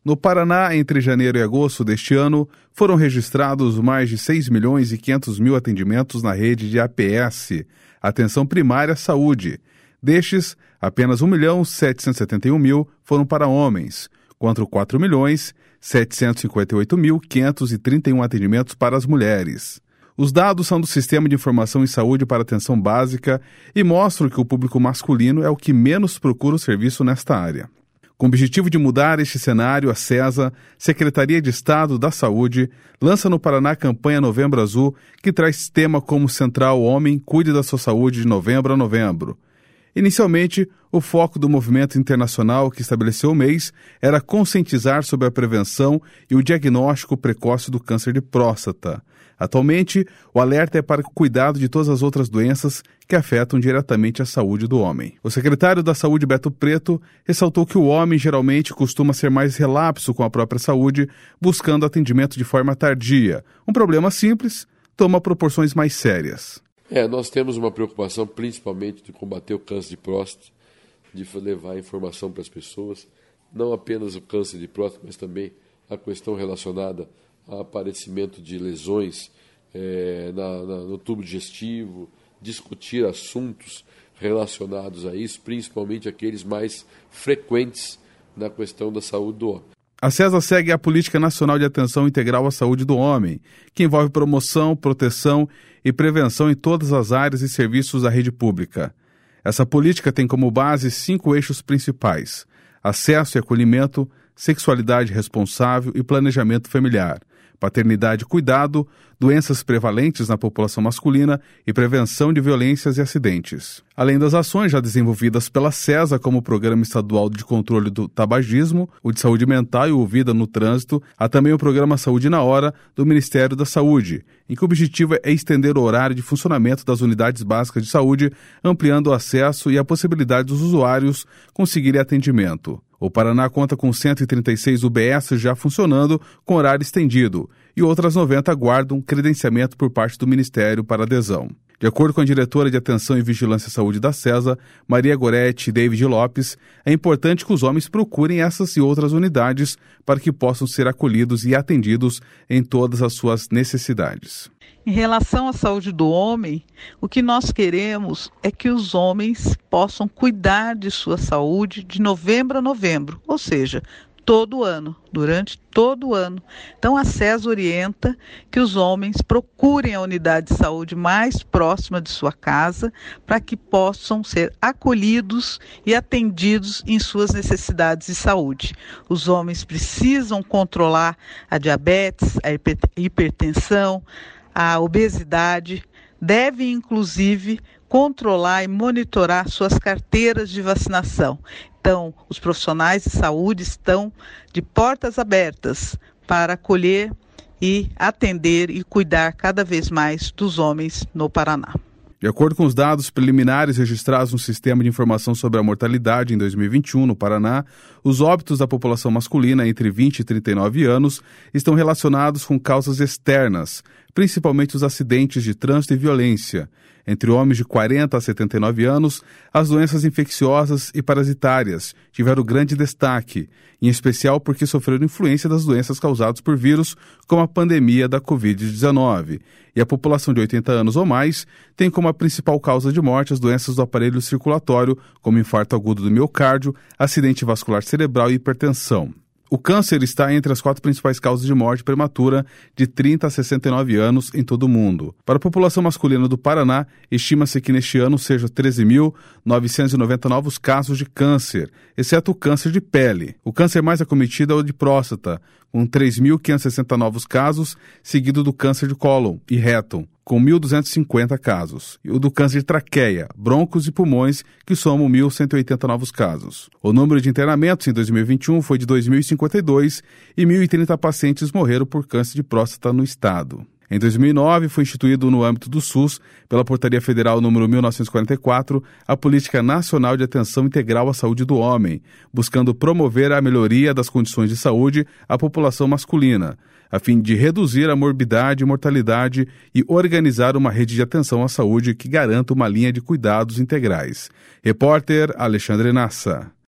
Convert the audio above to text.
No Paraná, entre janeiro e agosto deste ano, foram registrados mais de 6.500.000 atendimentos na rede de APS, Atenção Primária à Saúde. Destes, apenas 1.771.000 foram para homens, contra 4.758.531 atendimentos para as mulheres. Os dados são do Sistema de Informação em Saúde para Atenção Básica e mostram que o público masculino é o que menos procura o serviço nesta área. Com o objetivo de mudar este cenário, a SESA, Secretaria de Estado da Saúde, lança no Paraná a campanha Novembro Azul, que traz tema como central Homem Cuide da Sua Saúde de novembro a novembro. Inicialmente, o foco do movimento internacional que estabeleceu o mês era conscientizar sobre a prevenção e o diagnóstico precoce do câncer de próstata. Atualmente, o alerta é para o cuidado de todas as outras doenças que afetam diretamente a saúde do homem. O secretário da Saúde, Beto Preto, ressaltou que o homem geralmente costuma ser mais relapso com a própria saúde, buscando atendimento de forma tardia. Um problema simples toma proporções mais sérias. Nós temos uma preocupação principalmente de combater o câncer de próstata, de levar informação para as pessoas, não apenas o câncer de próstata, mas também a questão relacionada ao aparecimento de lesões no tubo digestivo, discutir assuntos relacionados a isso, principalmente aqueles mais frequentes na questão da saúde do homem. A SESA segue a Política Nacional de Atenção Integral à Saúde do Homem, que envolve promoção, proteção e prevenção em todas as áreas e serviços da rede pública. Essa política tem como base 5 eixos principais: acesso e acolhimento, sexualidade responsável e planejamento familiar, paternidade e cuidado, doenças prevalentes na população masculina e prevenção de violências e acidentes. Além das ações já desenvolvidas pela SESA, como o Programa Estadual de Controle do Tabagismo, o de Saúde Mental e o Vida no Trânsito, há também o Programa Saúde na Hora do Ministério da Saúde, em que o objetivo é estender o horário de funcionamento das unidades básicas de saúde, ampliando o acesso e a possibilidade dos usuários conseguirem atendimento. O Paraná conta com 136 UBS já funcionando com horário estendido e outras 90 aguardam credenciamento por parte do Ministério para adesão. De acordo com a diretora de Atenção e Vigilância à Saúde da SESA, Maria Goretti e David Lopes, é importante que os homens procurem essas e outras unidades para que possam ser acolhidos e atendidos em todas as suas necessidades. Em relação à saúde do homem, o que nós queremos é que os homens possam cuidar de sua saúde de novembro a novembro, ou seja, todo ano, durante todo o ano. Então a SESA orienta que os homens procurem a unidade de saúde mais próxima de sua casa para que possam ser acolhidos e atendidos em suas necessidades de saúde. Os homens precisam controlar a diabetes, a hipertensão, a obesidade, devem inclusive controlar e monitorar suas carteiras de vacinação. Então, os profissionais de saúde estão de portas abertas para acolher e atender e cuidar cada vez mais dos homens no Paraná. De acordo com os dados preliminares registrados no Sistema de Informação sobre a Mortalidade em 2021 no Paraná, os óbitos da população masculina entre 20 e 39 anos estão relacionados com causas externas, principalmente os acidentes de trânsito e violência. Entre homens de 40 a 79 anos, as doenças infecciosas e parasitárias tiveram grande destaque, em especial porque sofreram influência das doenças causadas por vírus, como a pandemia da Covid-19. E a população de 80 anos ou mais tem como a principal causa de morte as doenças do aparelho circulatório, como infarto agudo do miocárdio, acidente vascular cerebral e hipertensão. O câncer está entre as 4 principais causas de morte prematura de 30 a 69 anos em todo o mundo. Para a população masculina do Paraná, estima-se que neste ano sejam 13.990 novos casos de câncer, exceto o câncer de pele. O câncer mais acometido é o de próstata, com 3.560 novos casos, seguido do câncer de cólon e reto, com 1.250 casos, e o do câncer de traqueia, brônquios e pulmões, que somam 1.180 novos casos. O número de internamentos em 2021 foi de 2.052 e 1.030 pacientes morreram por câncer de próstata no estado. Em 2009, foi instituído no âmbito do SUS, pela Portaria Federal número 1944, a Política Nacional de Atenção Integral à Saúde do Homem, buscando promover a melhoria das condições de saúde à população masculina, a fim de reduzir a morbidade e mortalidade e organizar uma rede de atenção à saúde que garanta uma linha de cuidados integrais. Repórter Alexandre Nassa.